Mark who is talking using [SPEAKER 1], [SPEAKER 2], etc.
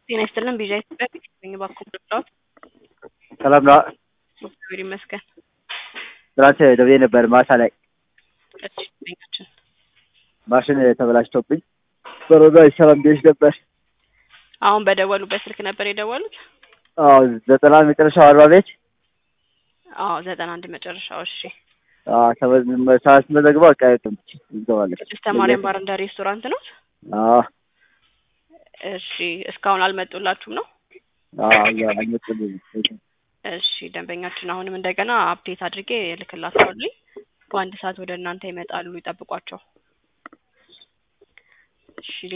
[SPEAKER 1] ጤና ይስጥልን ቢዣ ኢትዮጵያ ነኝ ባኮ ብለውት
[SPEAKER 2] ሰላም ነው።
[SPEAKER 1] እግዚአብሔር ይመስገን።
[SPEAKER 2] ትናንት ደውዬ ነበር ማታ ላይ
[SPEAKER 1] እሺ ነኛችን
[SPEAKER 2] ማሽን ተበላሽቶብኝ በሮዳ ይሰራም ብዬሽ ነበር።
[SPEAKER 1] አሁን በደወሉበት ስልክ ነበር የደወሉት?
[SPEAKER 2] አዎ 90 መጨረሻው 40 ቤት።
[SPEAKER 1] አዎ 91 መጨረሻው። እሺ
[SPEAKER 2] ሰዓት መዘግበው አቃየም ይዘዋለች።
[SPEAKER 1] ቅድስተ ማርያም ባርና ሬስቶራንት ነው?
[SPEAKER 2] አዎ
[SPEAKER 1] እሺ እስካሁን አልመጡላችሁም ነው?
[SPEAKER 2] አዎ አልመጡልኝም።
[SPEAKER 1] እሺ ደንበኛችን አሁንም እንደገና አፕዴት አድርጌ እልክላችኋለሁ። በአንድ ሰዓት ወደ እናንተ ይመጣሉ፣ ይጠብቋቸው። እሺ